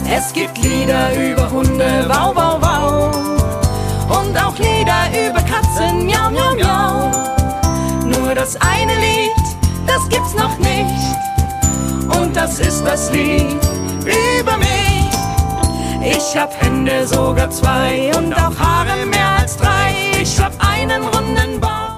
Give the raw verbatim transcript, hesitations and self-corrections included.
Es gibt Lieder über Hunde, wow, wow, wow. Und auch Lieder über Katzen, miau, miau, miau. Nur das eine Lied, das gibt's noch nicht. Und das ist das Lied über mich. Ich hab Hände, sogar zwei, und auch Haare mehr als drei. Ich hab einen runden Bauch.